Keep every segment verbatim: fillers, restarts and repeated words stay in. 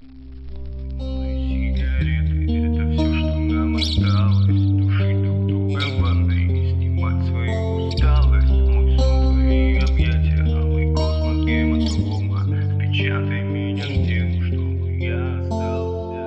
Сигареты — это все, что нам осталось. Душить друг друга в ванной и снимать свою усталость. Мой сон — твои объятия, а мой космос — гематома. Впечатай меня в стену, чтобы я остался.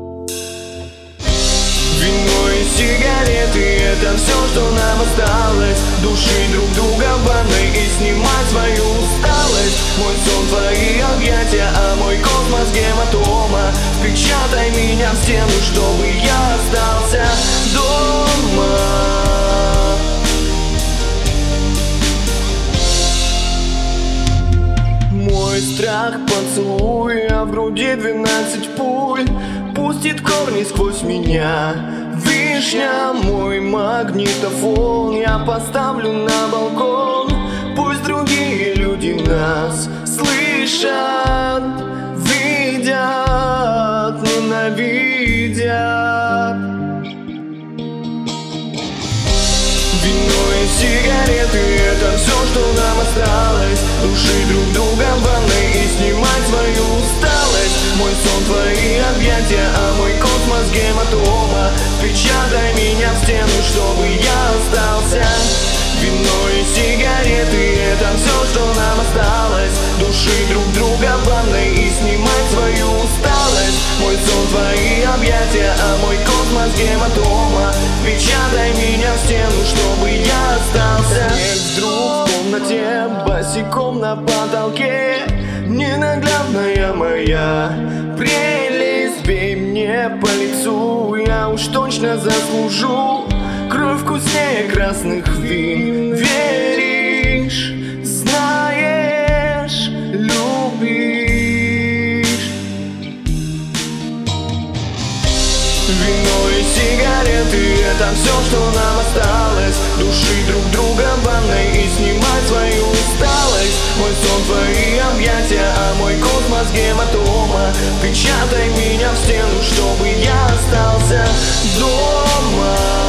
Вино и сигареты — это все, что нам осталось. Душить друг друга в ванной и снимать свою усталость. Мой сон — твои объятия, а мой космос — гематома. Впечатай меня в стену, чтобы я остался дома. Мой страх поцелуй, а в груди двенадцать пуль. Пустит корни сквозь меня вишня, мой магнитофон я поставлю на балкон. Пусть другие люди нас слышат, видят, ненавидят. Вино и сигареты — это все, что нам осталось. Душить друг друга в ванной и снимать свою усталость. Мой сон — твои объятия, а мой космос — гематома. Впечатай меня в стену, чтобы я остался. Вино и сигареты — это все, что нам осталось. Душить друг друга в ванной и снимать свою усталость. Мой сон — твои объятия, а мой космос — гематома. Впечатай меня в стену, чтобы я остался. Снег вдруг в комнате, босиком на потолке. Ненаглядная моя прелесть, бей мне по лицу, я уж точно заслужу. Кровь вкуснее красных вин. Веришь, знаешь, любишь. Вино и сигареты — это все, что нам осталось. Душить друг друга в ванной и снимать свою усталость. Мой сон — твои объятия, а мой космос — гематома. Впечатай меня в стену, чтобы я остался дома.